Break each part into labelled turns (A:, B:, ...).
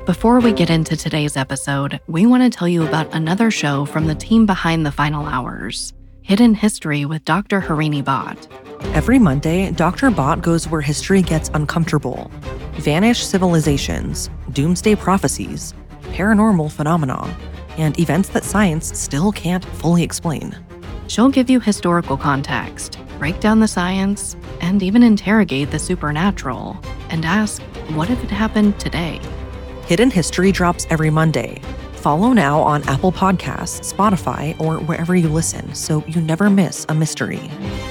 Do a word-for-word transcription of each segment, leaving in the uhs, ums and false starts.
A: Before we get into today's episode, we want to tell you about another show from the team behind The Final Hours, Hidden History with Doctor Harini Bhatt.
B: Every Monday, Doctor Bhatt goes where history gets uncomfortable. Vanished civilizations, doomsday prophecies, paranormal phenomena, and events that science still can't fully explain.
A: She'll give you historical context, break down the science, and even interrogate the supernatural, and ask, what if it happened today?
B: Hidden History drops every Monday. Follow now on Apple Podcasts, Spotify, or wherever you listen so you never miss a mystery.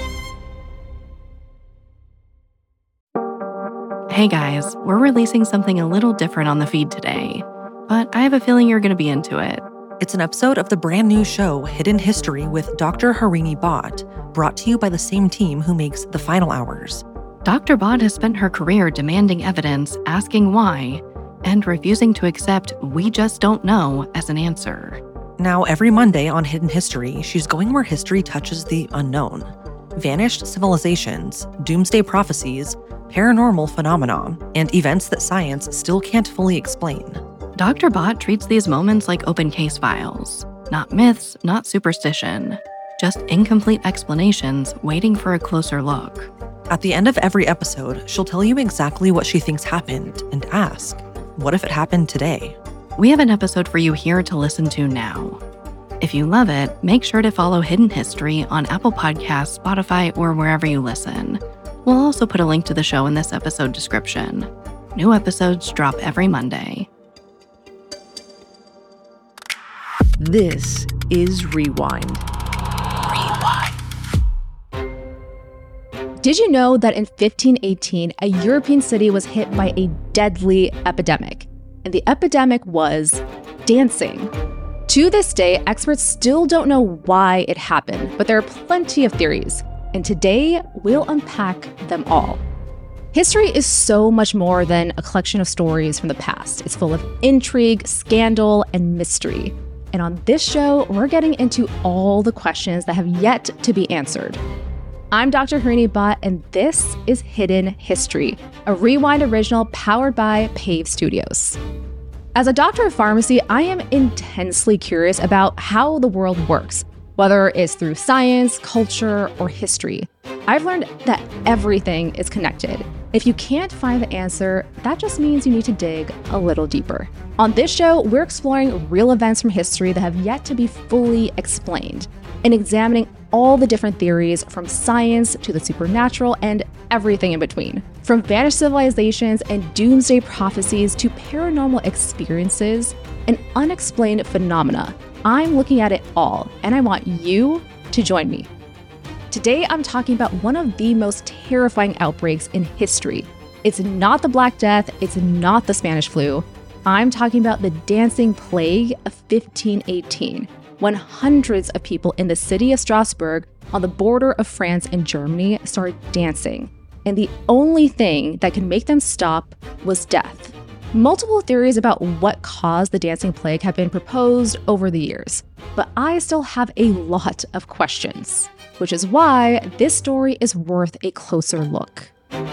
A: Hey guys, we're releasing something a little different on the feed today, but I have a feeling you're going to be into it.
B: It's an episode of the brand new show Hidden History with Doctor Harini Bhatt, brought to you by the same team who makes The Final Hours.
A: Doctor Bhatt has spent her career demanding evidence, asking why, and refusing to accept "we just don't know" as an answer.
B: Now, every Monday on Hidden History, she's going where history touches the unknown. Vanished civilizations, doomsday prophecies, paranormal phenomena, and events that science still can't fully explain.
A: Doctor Bhatt treats these moments like open case files. Not myths, not superstition. Just incomplete explanations waiting for a closer look.
B: At the end of every episode, she'll tell you exactly what she thinks happened and ask, what if it happened today?
A: We have an episode for you here to listen to now. If you love it, make sure to follow Hidden History on Apple Podcasts, Spotify, or wherever you listen. We'll also put a link to the show in this episode description. New episodes drop every Monday.
C: This is Rewind.
A: Rewind.
D: Did you know that in fifteen eighteen, a European city was hit by a deadly epidemic? And the epidemic was dancing. To this day, experts still don't know why it happened, but there are plenty of theories. And today, we'll unpack them all. History is so much more than a collection of stories from the past. It's full of intrigue, scandal, and mystery. And on this show, we're getting into all the questions that have yet to be answered. I'm Doctor Harini Bhatt, and this is Hidden History, a Rewind original powered by Pave Studios. As a doctor of pharmacy, I am intensely curious about how the world works, whether it's through science, culture, or history. I've learned that everything is connected. If you can't find the answer, that just means you need to dig a little deeper. On this show, we're exploring real events from history that have yet to be fully explained, and examining all the different theories from science to the supernatural and everything in between. From vanished civilizations and doomsday prophecies to paranormal experiences and unexplained phenomena, I'm looking at it all, and I want you to join me. Today, I'm talking about one of the most terrifying outbreaks in history. It's not the Black Death, it's not the Spanish flu. I'm talking about the Dancing Plague of fifteen eighteen, when hundreds of people in the city of Strasbourg on the border of France and Germany started dancing. And the only thing that could make them stop was death. Multiple theories about what caused the dancing plague have been proposed over the years, but I still have a lot of questions, which is why this story is worth a closer look.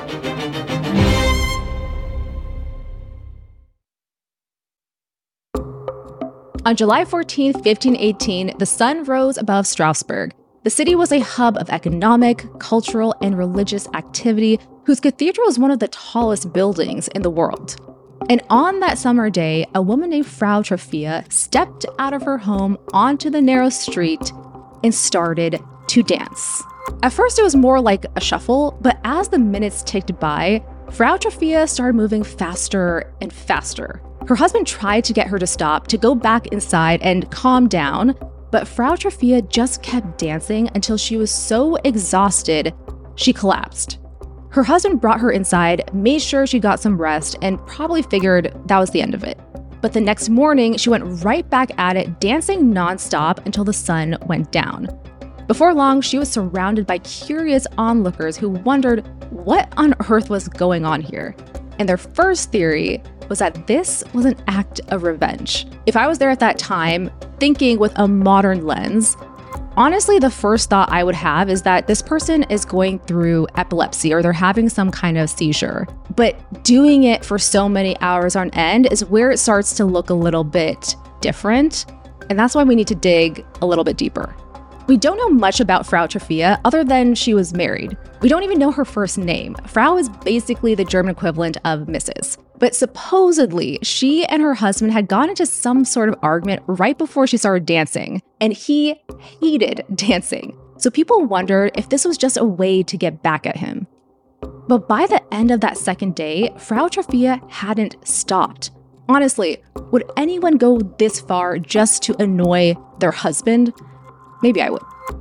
D: On July fourteenth, fifteen eighteen, the sun rose above Strasbourg. The city was a hub of economic, cultural, and religious activity, whose cathedral is one of the tallest buildings in the world. And on that summer day, a woman named Frau Troffea stepped out of her home onto the narrow street and started to dance. At first, it was more like a shuffle, but as the minutes ticked by, Frau Troffea started moving faster and faster. Her husband tried to get her to stop, to go back inside and calm down, but Frau Troffea just kept dancing until she was so exhausted, she collapsed. Her husband brought her inside, made sure she got some rest, and probably figured that was the end of it. But the next morning, she went right back at it, dancing nonstop until the sun went down. Before long, she was surrounded by curious onlookers who wondered what on earth was going on here. And their first theory was that this was an act of revenge. If I was there at that time, thinking with a modern lens, Honestly, the first thought I would have is that this person is going through epilepsy or they're having some kind of seizure. But doing it for so many hours on end is where it starts to look a little bit different. And that's why we need to dig a little bit deeper. We don't know much about Frau Trofia other than she was married. We don't even know her first name. Frau is basically the German equivalent of Missus But supposedly, she and her husband had gone into some sort of argument right before she started dancing, and he hated dancing. So people wondered if this was just a way to get back at him. But by the end of that second day, Frau Trofia hadn't stopped. Honestly, would anyone go this far just to annoy their husband? Maybe I would.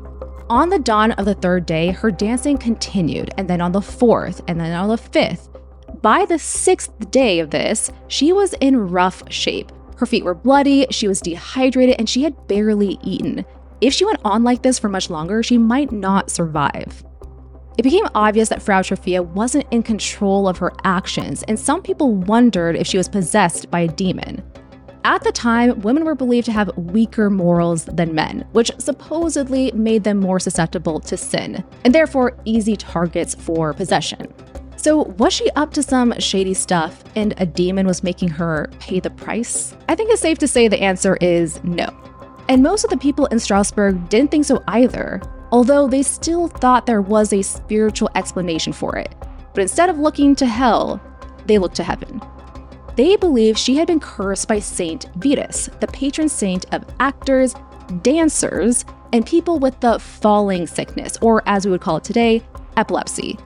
D: On the dawn of the third day, her dancing continued, and then on the fourth, and then on the fifth. By the sixth day of this, she was in rough shape. Her feet were bloody, she was dehydrated, and she had barely eaten. If she went on like this for much longer, she might not survive. It became obvious that Frau Trofia wasn't in control of her actions, and some people wondered if she was possessed by a demon. At the time, women were believed to have weaker morals than men, which supposedly made them more susceptible to sin, and therefore easy targets for possession. So was she up to some shady stuff and a demon was making her pay the price? I think it's safe to say the answer is no. And most of the people in Strasbourg didn't think so either, although they still thought there was a spiritual explanation for it. But instead of looking to hell, they looked to heaven. They believed she had been cursed by Saint Vitus, the patron saint of actors, dancers, and people with the falling sickness, or as we would call it today, epilepsy.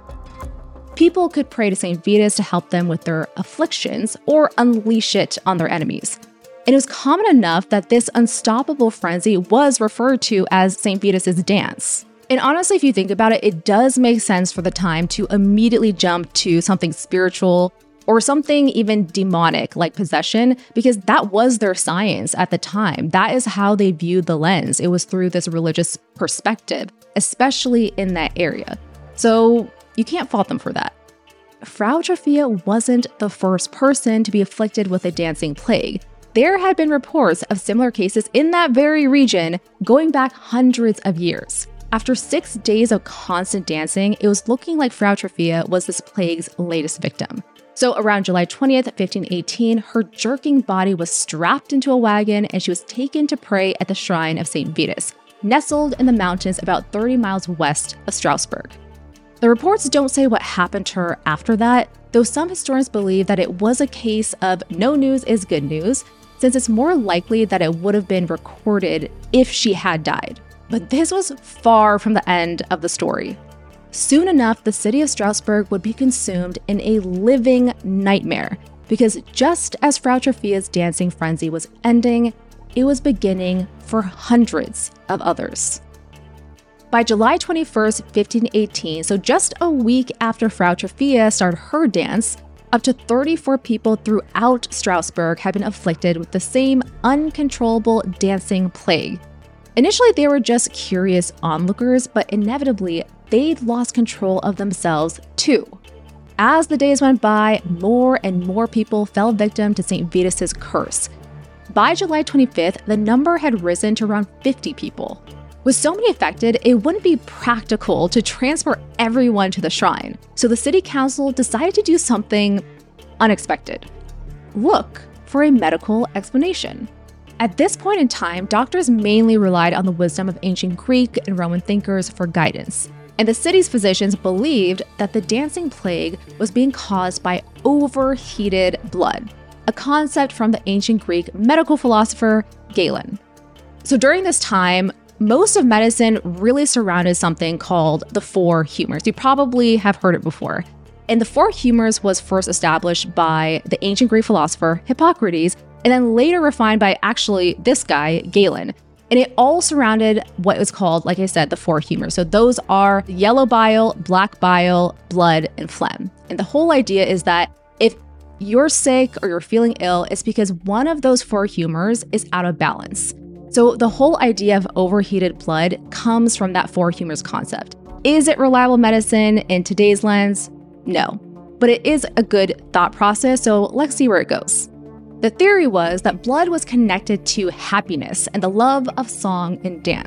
D: People could pray to Saint Vitus to help them with their afflictions or unleash it on their enemies. And it was common enough that this unstoppable frenzy was referred to as Saint Vitus's dance. And honestly, if you think about it, it does make sense for the time to immediately jump to something spiritual or something even demonic like possession, because that was their science at the time. That is how they viewed the lens. It was through this religious perspective, especially in that area. So you can't fault them for that. Frau Trofia wasn't the first person to be afflicted with a dancing plague. There had been reports of similar cases in that very region going back hundreds of years. After six days of constant dancing, it was looking like Frau Trofia was this plague's latest victim. So around July twentieth, fifteen eighteen, her jerking body was strapped into a wagon and she was taken to pray at the shrine of Saint Vitus, nestled in the mountains about thirty miles west of Strasbourg. The reports don't say what happened to her after that, though some historians believe that it was a case of no news is good news, since it's more likely that it would have been recorded if she had died. But this was far from the end of the story. Soon enough, the city of Strasbourg would be consumed in a living nightmare, because just as Frau Trofia's dancing frenzy was ending, it was beginning for hundreds of others. By July twenty-first, fifteen eighteen, so just a week after Frau Trofia started her dance, up to thirty-four people throughout Strasbourg had been afflicted with the same uncontrollable dancing plague. Initially, they were just curious onlookers, but inevitably, they'd lost control of themselves too. As the days went by, more and more people fell victim to Saint Vitus's curse. By July twenty-fifth, the number had risen to around fifty people. With so many affected, it wouldn't be practical to transfer everyone to the shrine, so the city council decided to do something unexpected. Look for a medical explanation. At this point in time, doctors mainly relied on the wisdom of ancient Greek and Roman thinkers for guidance. And the city's physicians believed that the dancing plague was being caused by overheated blood, a concept from the ancient Greek medical philosopher Galen. So during this time, most of medicine really surrounded something called the four humors. You probably have heard it before. And the four humors was first established by the ancient Greek philosopher Hippocrates, and then later refined by actually this guy, Galen. And it all surrounded what was called, like I said, the four humors. So those are yellow bile, black bile, blood, and phlegm. And the whole idea is that if you're sick or you're feeling ill, it's because one of those four humors is out of balance. So the whole idea of overheated blood comes from that four humors concept. Is it reliable medicine in today's lens? No, but it is a good thought process, so let's see where it goes. The theory was that blood was connected to happiness and the love of song and dance.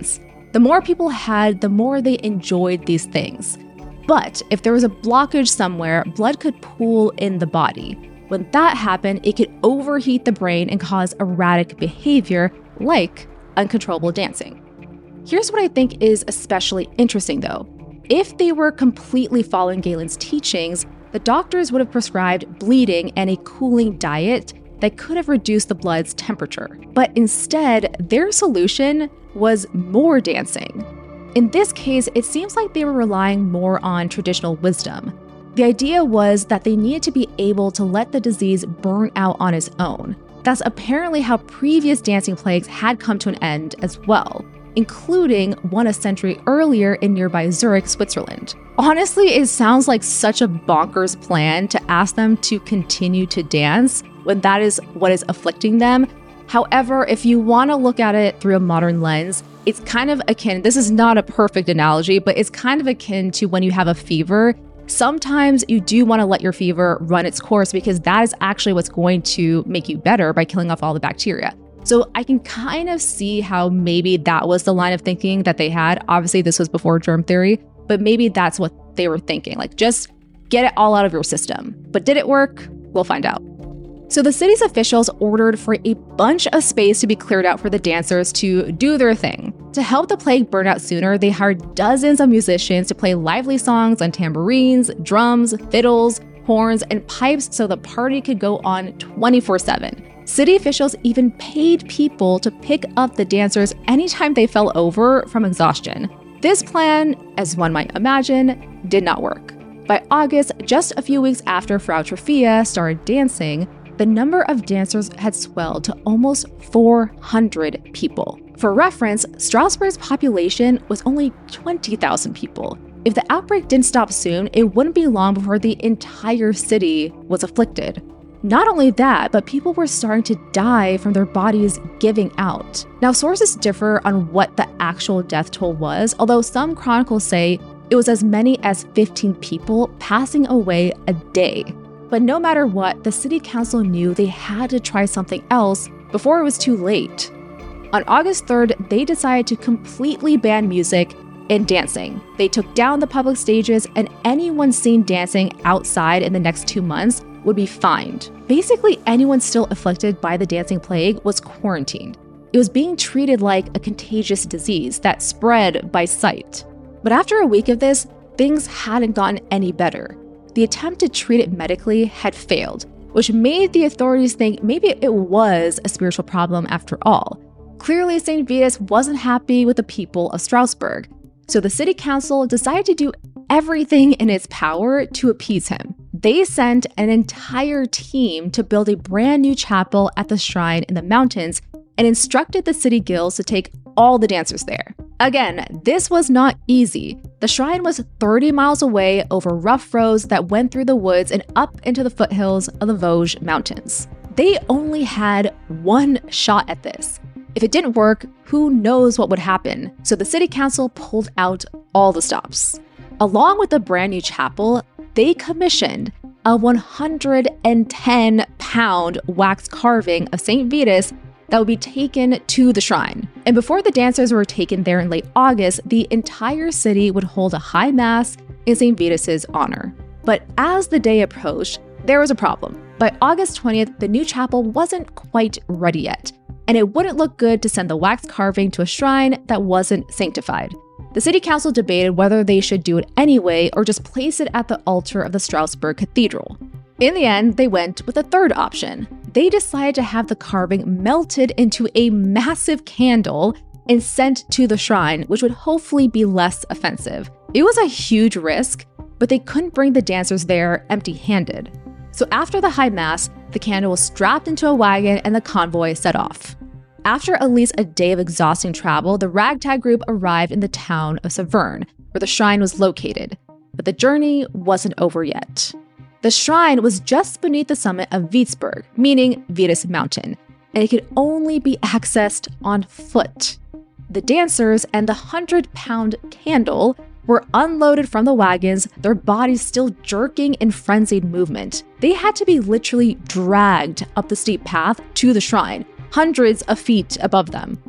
D: The more people had, the more they enjoyed these things. But if there was a blockage somewhere, blood could pool in the body. When that happened, it could overheat the brain and cause erratic behavior like uncontrollable dancing. Here's what I think is especially interesting though. If they were completely following Galen's teachings, the doctors would have prescribed bleeding and a cooling diet that could have reduced the blood's temperature. But instead, their solution was more dancing. In this case, it seems like they were relying more on traditional wisdom. The idea was that they needed to be able to let the disease burn out on its own. That's apparently how previous dancing plagues had come to an end as well, including one a century earlier in nearby Zurich, Switzerland. Honestly, it sounds like such a bonkers plan to ask them to continue to dance when that is what is afflicting them. However, if you want to look at it through a modern lens, it's kind of akin, this is not a perfect analogy, but it's kind of akin to when you have a fever. Sometimes you do want to let your fever run its course because that is actually what's going to make you better by killing off all the bacteria. So I can kind of see how maybe that was the line of thinking that they had. Obviously, this was before germ theory, but maybe that's what they were thinking. Like, just get it all out of your system. But did it work? We'll find out. So the city's officials ordered for a bunch of space to be cleared out for the dancers to do their thing. To help the plague burn out sooner, they hired dozens of musicians to play lively songs on tambourines, drums, fiddles, horns, and pipes so the party could go on twenty-four seven. City officials even paid people to pick up the dancers anytime they fell over from exhaustion. This plan, as one might imagine, did not work. By August, just a few weeks after Frau Trofia started dancing, the number of dancers had swelled to almost four hundred people. For reference, Strasbourg's population was only twenty thousand people. If the outbreak didn't stop soon, it wouldn't be long before the entire city was afflicted. Not only that, but people were starting to die from their bodies giving out. Now, sources differ on what the actual death toll was, although some chronicles say it was as many as fifteen people passing away a day. But no matter what, the city council knew they had to try something else before it was too late. On August third, they decided to completely ban music and dancing. They took down the public stages, and anyone seen dancing outside in the next two months would be fined. Basically, anyone still afflicted by the dancing plague was quarantined. It was being treated like a contagious disease that spread by sight. But after a week of this, things hadn't gotten any better. The attempt to treat it medically had failed, which made the authorities think maybe it was a spiritual problem after all. Clearly, Saint Vitus wasn't happy with the people of Strasbourg, so the city council decided to do everything in its power to appease him. They sent an entire team to build a brand new chapel at the shrine in the mountains and instructed the city guilds to take all the dancers there. Again, this was not easy. The shrine was thirty miles away over rough roads that went through the woods and up into the foothills of the Vosges Mountains. They only had one shot at this. If it didn't work, who knows what would happen? So the city council pulled out all the stops. Along with the brand new chapel, they commissioned a one hundred ten pound wax carving of Saint Vitus that would be taken to the shrine. And before the dancers were taken there in late August, the entire city would hold a high mass in Saint Vitus's honor. But as the day approached, there was a problem. By August twentieth, the new chapel wasn't quite ready yet, and it wouldn't look good to send the wax carving to a shrine that wasn't sanctified. The city council debated whether they should do it anyway or just place it at the altar of the Strasbourg Cathedral. In the end, they went with a third option. They decided to have the carving melted into a massive candle and sent to the shrine, which would hopefully be less offensive. It was a huge risk, but they couldn't bring the dancers there empty-handed. So after the high mass, the candle was strapped into a wagon and the convoy set off. After at least a day of exhausting travel, the ragtag group arrived in the town of Saverne, where the shrine was located. But the journey wasn't over yet. The shrine was just beneath the summit of Witzberg, meaning Vitus Mountain, and it could only be accessed on foot. The dancers and the hundred pound candle were unloaded from the wagons, their bodies still jerking in frenzied movement. They had to be literally dragged up the steep path to the shrine, hundreds of feet above them.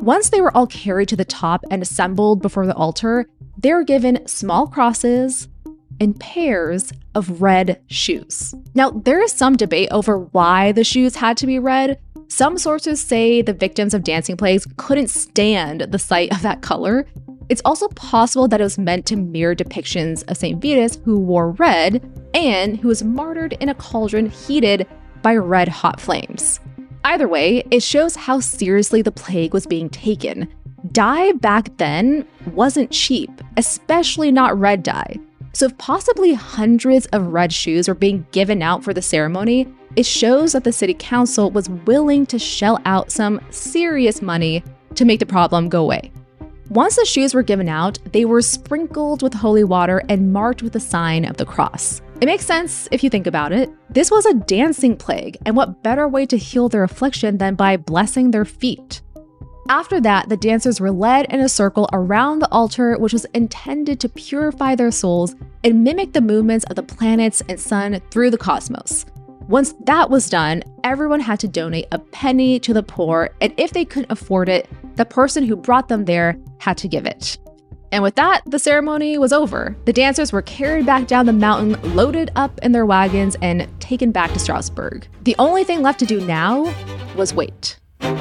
D: Once they were all carried to the top and assembled before the altar, they were given small crosses and pairs of red shoes. Now, there is some debate over why the shoes had to be red. Some sources say the victims of dancing plagues couldn't stand the sight of that color. It's also possible that it was meant to mirror depictions of Saint Vitus, who wore red and who was martyred in a cauldron heated by red hot flames. Either way, it shows how seriously the plague was being taken. Dye back then wasn't cheap, especially not red dye. So if possibly hundreds of red shoes were being given out for the ceremony, it shows that the city council was willing to shell out some serious money to make the problem go away. Once the shoes were given out, they were sprinkled with holy water and marked with the sign of the cross. It makes sense if you think about it. This was a dancing plague, and what better way to heal their affliction than by blessing their feet? After that, the dancers were led in a circle around the altar, which was intended to purify their souls and mimic the movements of the planets and sun through the cosmos. Once that was done, everyone had to donate a penny to the poor, and if they couldn't afford it, the person who brought them there had to give it. And with that, the ceremony was over. The dancers were carried back down the mountain, loaded up in their wagons, and taken back to Strasbourg. The only thing left to do now was wait.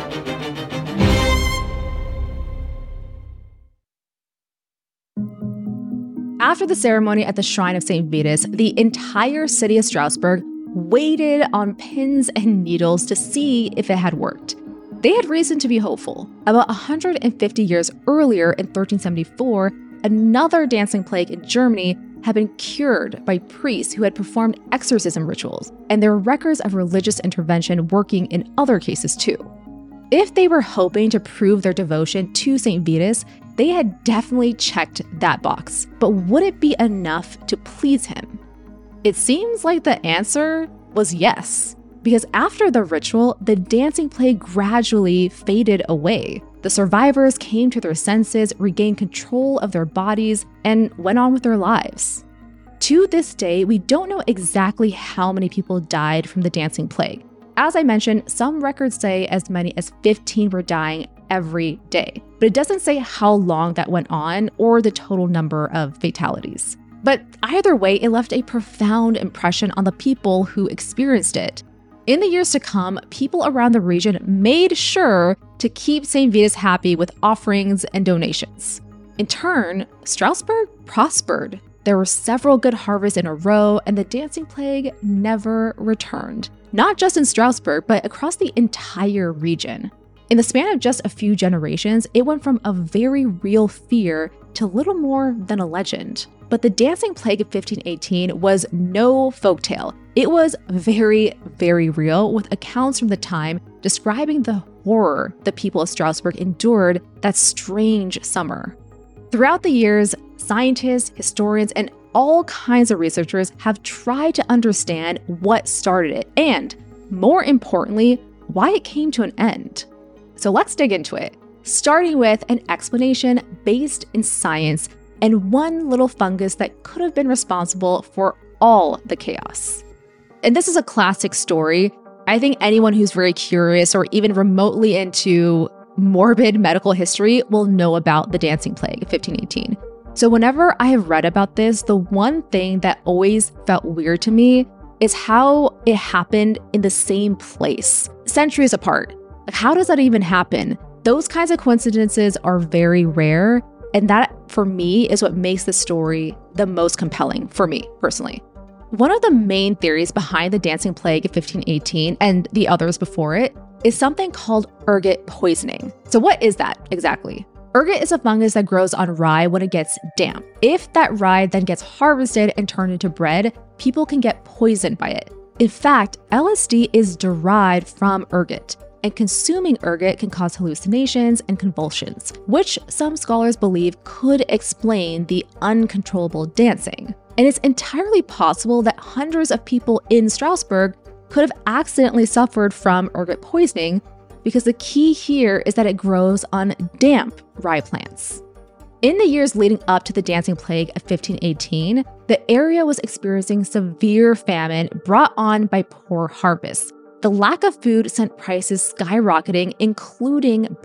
D: After the ceremony at the shrine of Saint Vitus, the entire city of Strasbourg waited on pins and needles to see if it had worked. They had reason to be hopeful. About one hundred fifty years earlier, in thirteen seventy-four, another dancing plague in Germany had been cured by priests who had performed exorcism rituals, and there were records of religious intervention working in other cases too. If they were hoping to prove their devotion to Saint Vitus, they had definitely checked that box. But would it be enough to please him? It seems like the answer was yes, because after the ritual, the dancing plague gradually faded away. The survivors came to their senses, regained control of their bodies, and went on with their lives. To this day, we don't know exactly how many people died from the dancing plague. As I mentioned, some records say as many as fifteen were dying every day, but it doesn't say how long that went on or the total number of fatalities. But either way, it left a profound impression on the people who experienced it. In the years to come, people around the region made sure to keep Saint Vitus happy with offerings and donations. In turn, Strasbourg prospered. There were several good harvests in a row, and the dancing plague never returned. Not just in Strasbourg, but across the entire region. In the span of just a few generations, it went from a very real fear to little more than a legend. But the dancing plague of fifteen eighteen was no folktale. It was very, very real, with accounts from the time describing the horror the people of Strasbourg endured that strange summer. Throughout the years, scientists, historians, and all kinds of researchers have tried to understand what started it, and, more importantly, why it came to an end. So let's dig into it, starting with an explanation based in science and one little fungus that could have been responsible for all the chaos. And this is a classic story. I think anyone who's very curious or even remotely into morbid medical history will know about the dancing plague of fifteen eighteen. So whenever I have read about this, the one thing that always felt weird to me is how it happened in the same place, centuries apart. Like, how does that even happen? Those kinds of coincidences are very rare, and that, for me, is what makes the story the most compelling for me, personally. One of the main theories behind the dancing plague of fifteen eighteen and the others before it is something called ergot poisoning. So what is that exactly? Ergot is a fungus that grows on rye when it gets damp. If that rye then gets harvested and turned into bread, people can get poisoned by it. In fact, L S D is derived from ergot, and consuming ergot can cause hallucinations and convulsions, which some scholars believe could explain the uncontrollable dancing. And it's entirely possible that hundreds of people in Strasbourg could have accidentally suffered from ergot poisoning, because the key here is that it grows on damp rye plants. In the years leading up to the dancing plague of fifteen eighteen, the area was experiencing severe famine brought on by poor harvests. The lack of food sent prices skyrocketing, including bread.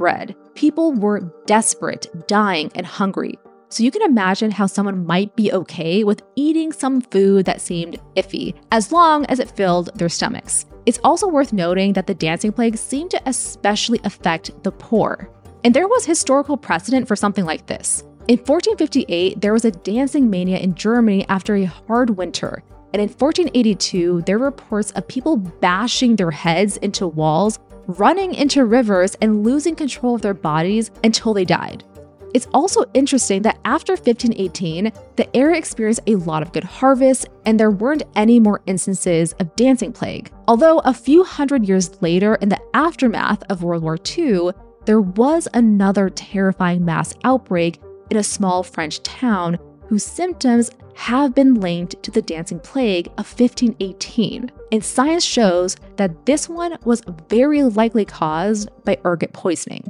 D: People were desperate, dying, and hungry. So you can imagine how someone might be okay with eating some food that seemed iffy, as long as it filled their stomachs. It's also worth noting that the dancing plague seemed to especially affect the poor. And there was historical precedent for something like this. In fourteen fifty-eight, there was a dancing mania in Germany after a hard winter. And in fourteen eighty-two, there were reports of people bashing their heads into walls, running into rivers, and losing control of their bodies until they died. It's also interesting that after fifteen eighteen, the area experienced a lot of good harvests, and there weren't any more instances of dancing plague. Although a few hundred years later, in the aftermath of World War Two, there was another terrifying mass outbreak in a small French town whose symptoms have been linked to the dancing plague of fifteen eighteen. And science shows that this one was very likely caused by ergot poisoning.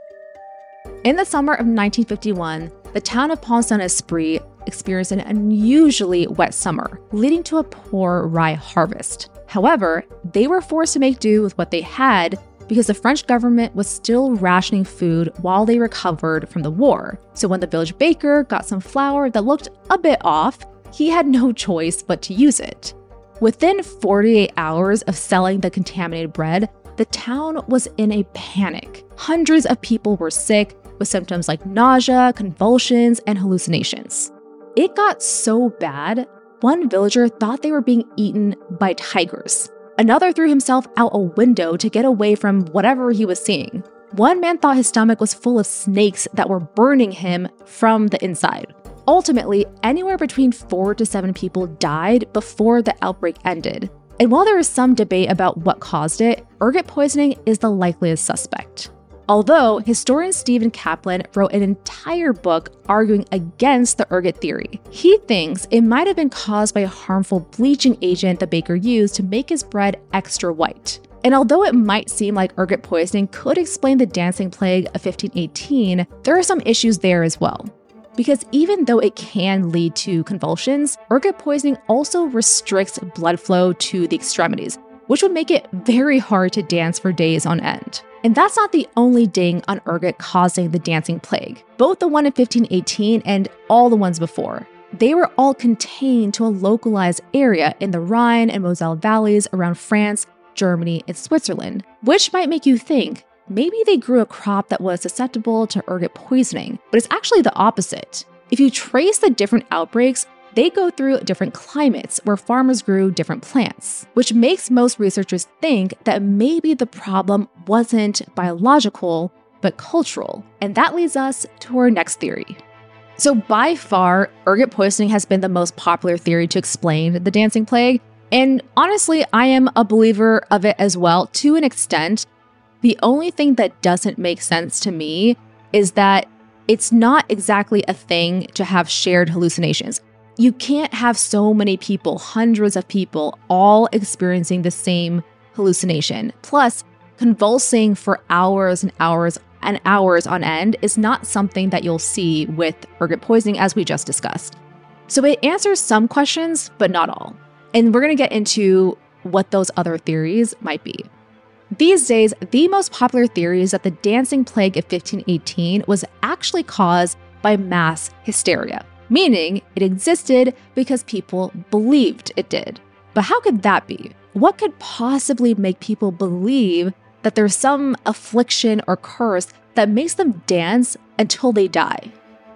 D: In the summer of nineteen fifty-one, the town of Pont-Saint-Esprit experienced an unusually wet summer, leading to a poor rye harvest. However, they were forced to make do with what they had because the French government was still rationing food while they recovered from the war. So when the village baker got some flour that looked a bit off, he had no choice but to use it. Within forty-eight hours of selling the contaminated bread, the town was in a panic. Hundreds of people were sick with symptoms like nausea, convulsions, and hallucinations. It got so bad, one villager thought they were being eaten by tigers. Another threw himself out a window to get away from whatever he was seeing. One man thought his stomach was full of snakes that were burning him from the inside. Ultimately, anywhere between four to seven people died before the outbreak ended. And while there is some debate about what caused it, ergot poisoning is the likeliest suspect. Although historian Stephen Kaplan wrote an entire book arguing against the ergot theory. He thinks it might have been caused by a harmful bleaching agent the baker used to make his bread extra white. And although it might seem like ergot poisoning could explain the dancing plague of fifteen eighteen, there are some issues there as well. Because even though it can lead to convulsions, ergot poisoning also restricts blood flow to the extremities, which would make it very hard to dance for days on end. And that's not the only ding on ergot causing the dancing plague. Both the one in fifteen eighteen and all the ones before, they were all contained to a localized area in the Rhine and Moselle valleys around France, Germany, and Switzerland, which might make you think maybe they grew a crop that was susceptible to ergot poisoning, but it's actually the opposite. If you trace the different outbreaks, they go through different climates where farmers grew different plants, which makes most researchers think that maybe the problem wasn't biological, but cultural. And that leads us to our next theory. So by far, ergot poisoning has been the most popular theory to explain the dancing plague. And honestly, I am a believer of it as well, to an extent. The only thing that doesn't make sense to me is that it's not exactly a thing to have shared hallucinations. You can't have so many people, hundreds of people, all experiencing the same hallucination. Plus, convulsing for hours and hours and hours on end is not something that you'll see with ergot poisoning, as we just discussed. So it answers some questions, but not all. And we're going to get into what those other theories might be. These days, the most popular theory is that the dancing plague of fifteen eighteen was actually caused by mass hysteria, meaning it existed because people believed it did. But how could that be? What could possibly make people believe that there's some affliction or curse that makes them dance until they die?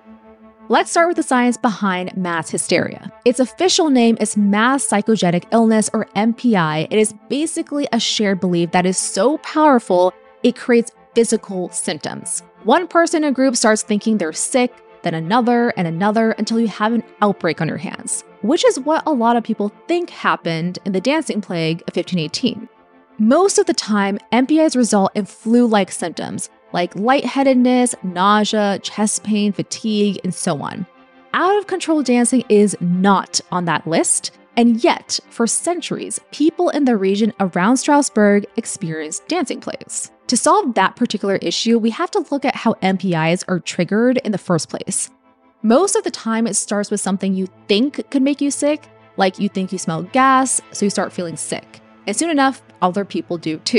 D: Let's start with the science behind mass hysteria. Its official name is mass psychogenic illness, or M P I. It is basically a shared belief that is so powerful it creates physical symptoms. One person in a group starts thinking they're sick, then another and another until you have an outbreak on your hands, which is what a lot of people think happened in the dancing plague of fifteen eighteen. Most of the time, M P Is result in flu-like symptoms like lightheadedness, nausea, chest pain, fatigue, and so on. Out-of-control dancing is not on that list, and yet, for centuries, people in the region around Strasbourg experienced dancing plagues. To solve that particular issue, we have to look at how M P Is are triggered in the first place. Most of the time, it starts with something you think could make you sick, like you think you smell gas, so you start feeling sick. And soon enough, other people do too.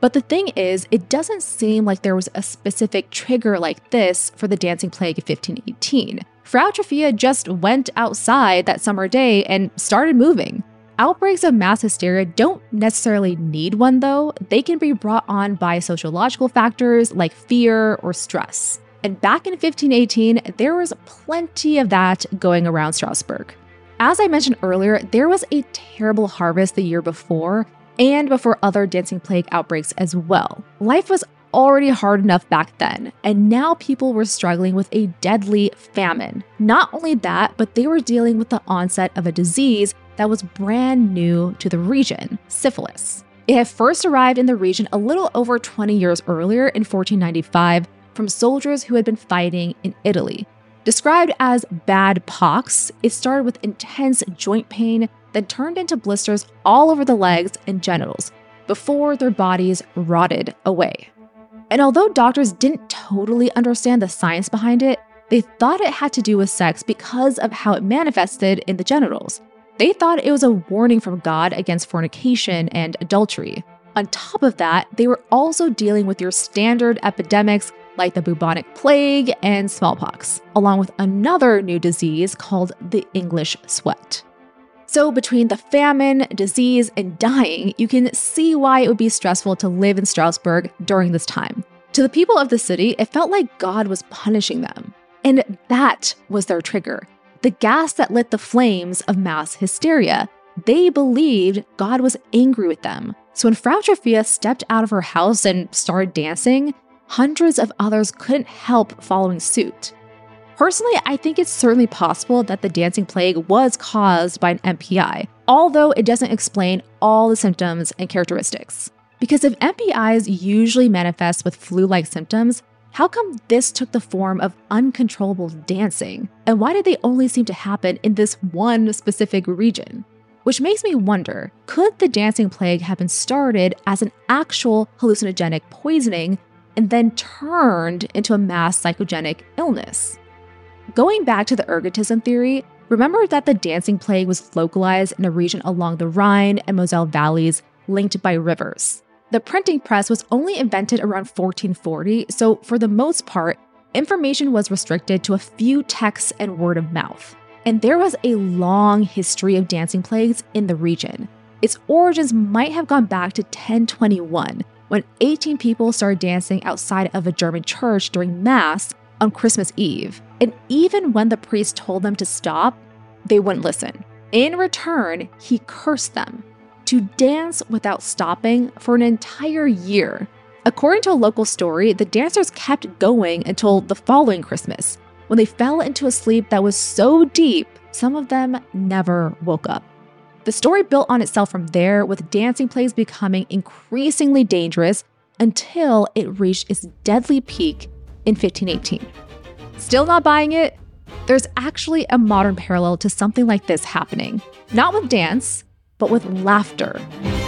D: But the thing is, it doesn't seem like there was a specific trigger like this for the dancing plague of fifteen eighteen. Frau Tropea just went outside that summer day and started moving. Outbreaks of mass hysteria don't necessarily need one, though. They can be brought on by sociological factors like fear or stress. And back in fifteen eighteen, there was plenty of that going around Strasbourg. As I mentioned earlier, there was a terrible harvest the year before, and before other dancing plague outbreaks as well. Life was already hard enough back then, and now people were struggling with a deadly famine. Not only that, but they were dealing with the onset of a disease that was brand new to the region, syphilis. It had first arrived in the region a little over twenty years earlier in fourteen ninety-five from soldiers who had been fighting in Italy. Described as bad pox, it started with intense joint pain, then turned into blisters all over the legs and genitals before their bodies rotted away. And although doctors didn't totally understand the science behind it, they thought it had to do with sex because of how it manifested in the genitals. They thought it was a warning from God against fornication and adultery. On top of that, they were also dealing with your standard epidemics like the bubonic plague and smallpox, along with another new disease called the English sweat. So between the famine, disease, and dying, you can see why it would be stressful to live in Strasbourg during this time. To the people of the city, it felt like God was punishing them. And that was their trigger. The gas that lit the flames of mass hysteria. They believed God was angry with them. So when Frau Tropea stepped out of her house and started dancing, hundreds of others couldn't help following suit. Personally, I think it's certainly possible that the dancing plague was caused by an M P I, although it doesn't explain all the symptoms and characteristics. Because if M P Is usually manifest with flu-like symptoms, how come this took the form of uncontrollable dancing? And why did they only seem to happen in this one specific region? Which makes me wonder, could the dancing plague have been started as an actual hallucinogenic poisoning and then turned into a mass psychogenic illness? Going back to the ergotism theory, remember that the dancing plague was localized in a region along the Rhine and Moselle valleys linked by rivers. The printing press was only invented around fourteen forty, so for the most part, information was restricted to a few texts and word of mouth. And there was a long history of dancing plagues in the region. Its origins might have gone back to ten twenty-one, when eighteen people started dancing outside of a German church during Mass on Christmas Eve. And even when the priest told them to stop, they wouldn't listen. In return, he cursed them to dance without stopping for an entire year. According to a local story, the dancers kept going until the following Christmas, when they fell into a sleep that was so deep, some of them never woke up. The story built on itself from there, with dancing plagues becoming increasingly dangerous until it reached its deadly peak in fifteen eighteen. Still not buying it? There's actually a modern parallel to something like this happening. Not with dance, but with laughter.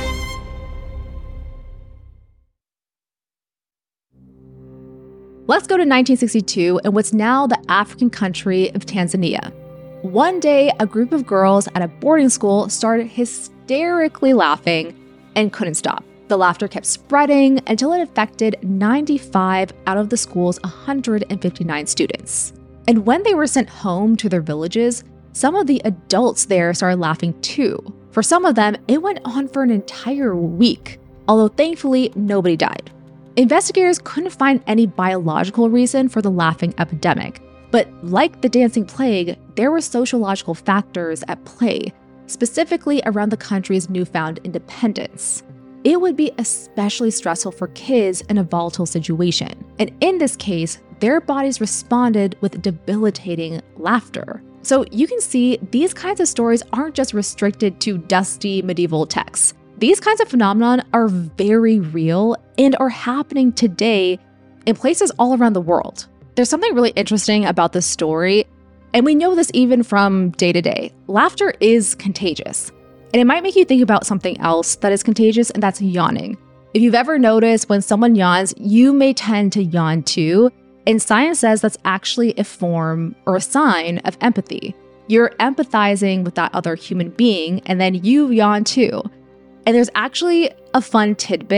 D: Let's go to nineteen sixty-two and what's now the African country of Tanzania. One day, a group of girls at a boarding school started hysterically laughing and couldn't stop. The laughter kept spreading until it affected ninety-five out of the school's one hundred fifty-nine students. And when they were sent home to their villages, some of the adults there started laughing too. For some of them, it went on for an entire week, although thankfully nobody died. Investigators couldn't find any biological reason for the laughing epidemic, but like the dancing plague, there were sociological factors at play, specifically around the country's newfound independence. It would be especially stressful for kids in a volatile situation, and in this case, their bodies responded with debilitating laughter. So you can see these kinds of stories aren't just restricted to dusty medieval texts. These kinds of phenomena are very real and are happening today in places all around the world. There's something really interesting about this story, and we know this even from day to day. Laughter is contagious, and it might make you think about something else that is contagious, and that's yawning. If you've ever noticed when someone yawns, you may tend to yawn too, and science says that's actually a form or a sign of empathy. You're empathizing with that other human being, and then you yawn too. And there's actually a fun tidbit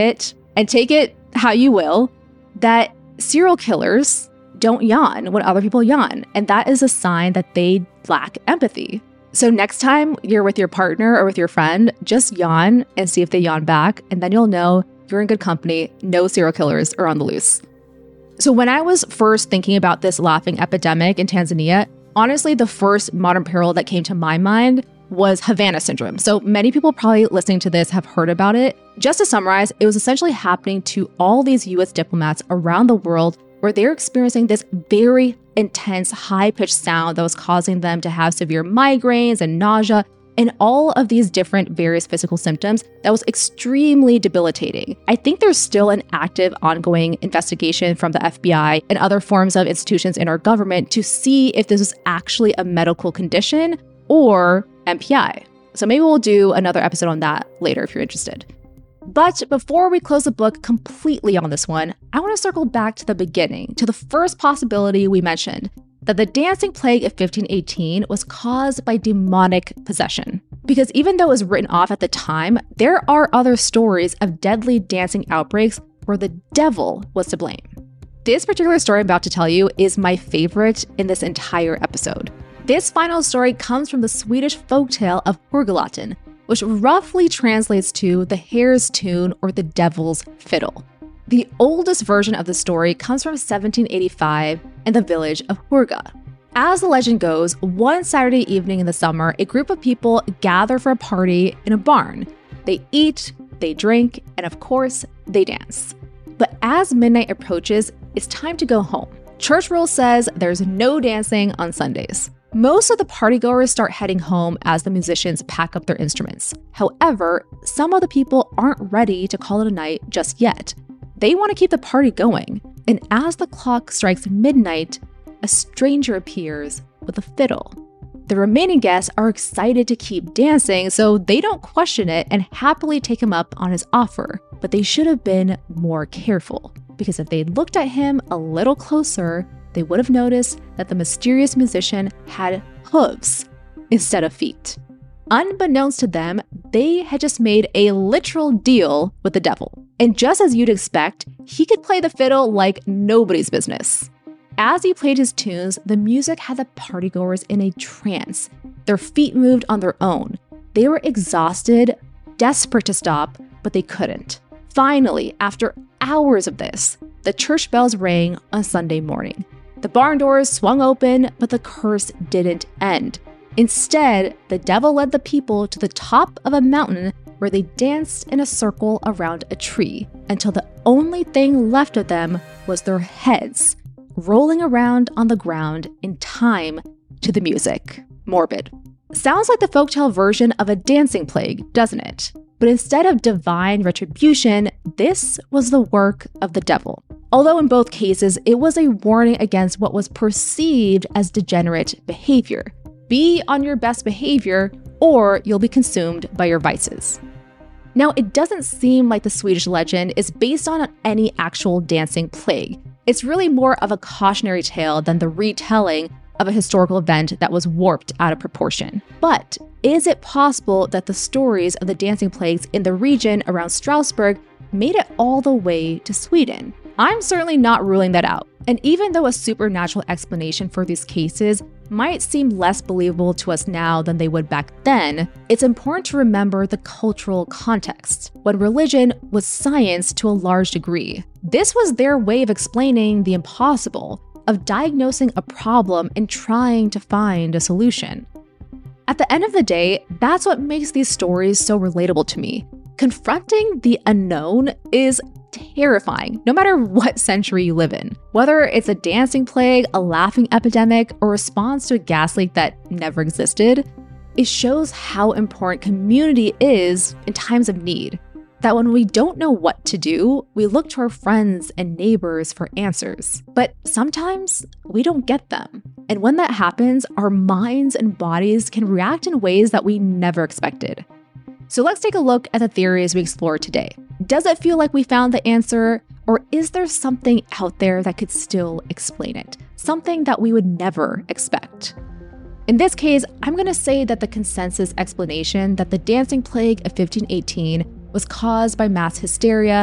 D: And take it how you will, that serial killers don't yawn when other people yawn. And that is a sign that they lack empathy. So next time you're with your partner or with your friend, just yawn and see if they yawn back. And then you'll know you're in good company. No serial killers are on the loose. So when I was first thinking about this laughing epidemic in Tanzania, honestly, the first modern peril that came to my mind was Havana syndrome. So many people probably listening to this have heard about it. Just to summarize, it was essentially happening to all these U S diplomats around the world where they're experiencing this very intense, high-pitched sound that was causing them to have severe migraines and nausea and all of these different various physical symptoms that was extremely debilitating. I think there's still an active ongoing investigation from the F B I and other forms of institutions in our government to see if this was actually a medical condition or M P I. So maybe we'll do another episode on that later if you're interested. But before we close the book completely on this one, I want to circle back to the beginning, to the first possibility we mentioned, that the dancing plague of fifteen eighteen was caused by demonic possession. Because even though it was written off at the time, there are other stories of deadly dancing outbreaks where the devil was to blame. This particular story I'm about to tell you is my favorite in this entire episode. This final story comes from the Swedish folktale of Horgelaten, which roughly translates to the hare's tune or the devil's fiddle. The oldest version of the story comes from seventeen eighty-five in the village of Hurga. As the legend goes, one Saturday evening in the summer, a group of people gather for a party in a barn. They eat, they drink, and of course, they dance. But as midnight approaches, it's time to go home. Church rule says there's no dancing on Sundays. Most of the partygoers start heading home as the musicians pack up their instruments. However, some of the people aren't ready to call it a night just yet. They want to keep the party going. And as the clock strikes midnight, a stranger appears with a fiddle. The remaining guests are excited to keep dancing, so they don't question it and happily take him up on his offer. But they should have been more careful, because if they'd looked at him a little closer, they would have noticed that the mysterious musician had hooves instead of feet. Unbeknownst to them, they had just made a literal deal with the devil. And just as you'd expect, he could play the fiddle like nobody's business. As he played his tunes, the music had the partygoers in a trance. Their feet moved on their own. They were exhausted, desperate to stop, but they couldn't. Finally, after hours of this, the church bells rang on Sunday morning. The barn doors swung open, but the curse didn't end. Instead, the devil led the people to the top of a mountain where they danced in a circle around a tree until the only thing left of them was their heads, rolling around on the ground in time to the music. Morbid. Sounds like the folktale version of a dancing plague, doesn't it? But instead of divine retribution, this was the work of the devil. Although in both cases, it was a warning against what was perceived as degenerate behavior. Be on your best behavior, or you'll be consumed by your vices. Now, it doesn't seem like the Swedish legend is based on any actual dancing plague. It's really more of a cautionary tale than the retelling of a historical event that was warped out of proportion. But is it possible that the stories of the dancing plagues in the region around Strasbourg made it all the way to Sweden? I'm certainly not ruling that out. And even though a supernatural explanation for these cases might seem less believable to us now than they would back then, it's important to remember the cultural context, when religion was science to a large degree. This was their way of explaining the impossible, of diagnosing a problem and trying to find a solution. At the end of the day, that's what makes these stories so relatable to me. Confronting the unknown is terrifying, no matter what century you live in. Whether it's a dancing plague, a laughing epidemic, or a response to a gas leak that never existed, it shows how important community is in times of need. That when we don't know what to do, we look to our friends and neighbors for answers. But sometimes we don't get them. And when that happens, our minds and bodies can react in ways that we never expected. So let's take a look at the theories we explored today. Does it feel like we found the answer, or is there something out there that could still explain it? Something that we would never expect? In this case, I'm going to say that the consensus explanation that the dancing plague of fifteen eighteen was caused by mass hysteria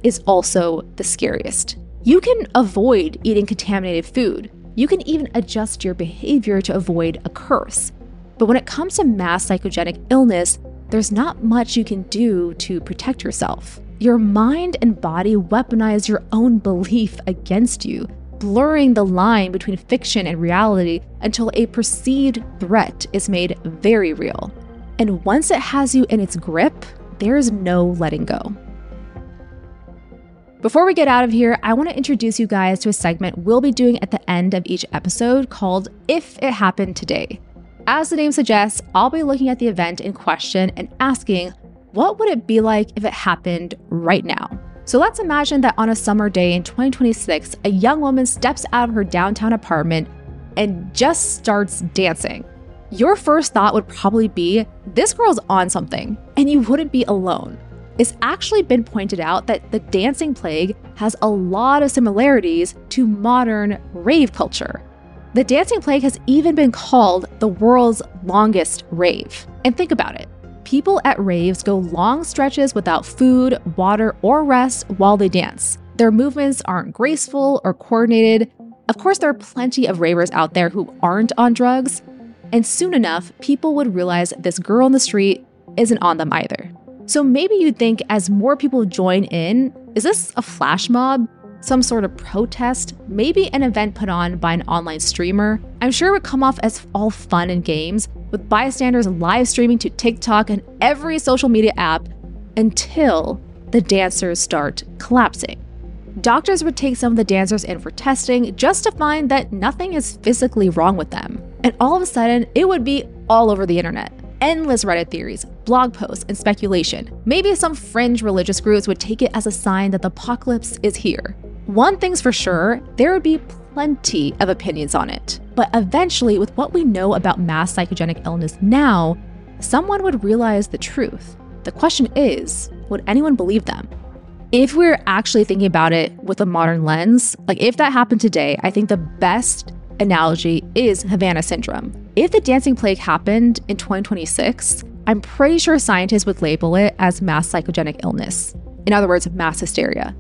D: is also the scariest. You can avoid eating contaminated food. You can even adjust your behavior to avoid a curse. But when it comes to mass psychogenic illness, there's not much you can do to protect yourself. Your mind and body weaponize your own belief against you, blurring the line between fiction and reality until a perceived threat is made very real. And once it has you in its grip, there's no letting go. Before we get out of here, I want to introduce you guys to a segment we'll be doing at the end of each episode called If It Happened Today. As the name suggests, I'll be looking at the event in question and asking, what would it be like if it happened right now? So let's imagine that on a summer day in twenty twenty-six, a young woman steps out of her downtown apartment and just starts dancing. Your first thought would probably be, this girl's on something, and you wouldn't be alone. It's actually been pointed out that the dancing plague has a lot of similarities to modern rave culture. The dancing plague has even been called the world's longest rave. And think about it. People at raves go long stretches without food, water, or rest while they dance. Their movements aren't graceful or coordinated. Of course, there are plenty of ravers out there who aren't on drugs. And soon enough, people would realize this girl in the street isn't on them either. So maybe you'd think as more people join in, is this a flash mob? Some sort of protest, maybe an event put on by an online streamer? I'm sure it would come off as all fun and games, with bystanders live streaming to TikTok and every social media app until the dancers start collapsing. Doctors would take some of the dancers in for testing just to find that nothing is physically wrong with them. And all of a sudden, it would be all over the internet. Endless Reddit theories, blog posts, and speculation. Maybe some fringe religious groups would take it as a sign that the apocalypse is here. One thing's for sure, there would be plenty of opinions on it. But eventually, with what we know about mass psychogenic illness now, someone would realize the truth. The question is, would anyone believe them? If we're actually thinking about it with a modern lens, like if that happened today, I think the best analogy is Havana syndrome. If the dancing plague happened in twenty twenty-six, I'm pretty sure scientists would label it as mass psychogenic illness. In other words, mass hysteria.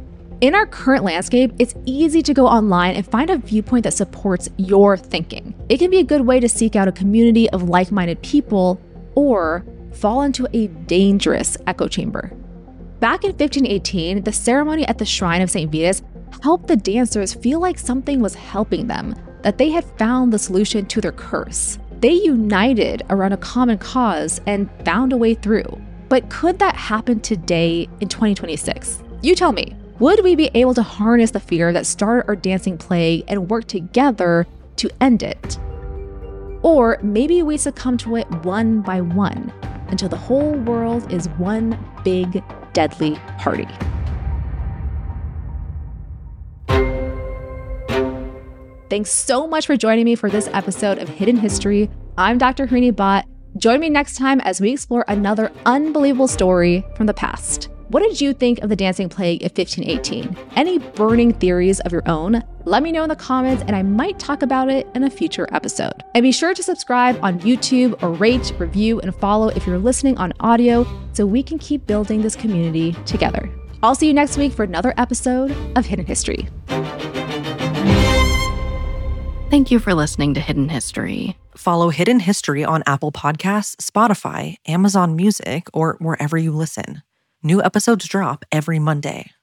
D: In our current landscape, it's easy to go online and find a viewpoint that supports your thinking. It can be a good way to seek out a community of like-minded people or fall into a dangerous echo chamber. Back in fifteen eighteen, the ceremony at the shrine of Saint Vitus helped the dancers feel like something was helping them, that they had found the solution to their curse. They united around a common cause and found a way through. But could that happen today in twenty twenty-six? You tell me. Would we be able to harness the fear that started our dancing plague and work together to end it? Or maybe we succumb to it one by one until the whole world is one big, deadly party. Thanks so much for joining me for this episode of Hidden History. I'm Doctor Harini Bhatt. Join me next time as we explore another unbelievable story from the past. What did you think of the dancing plague of fifteen eighteen? Any burning theories of your own? Let me know in the comments and I might talk about it in a future episode. And be sure to subscribe on YouTube or rate, review, and follow if you're listening on audio so we can keep building this community together. I'll see you next week for another episode of Hidden History.
A: Thank you for listening to Hidden History.
B: Follow Hidden History on Apple Podcasts, Spotify, Amazon Music, or wherever you listen. New episodes drop every Monday.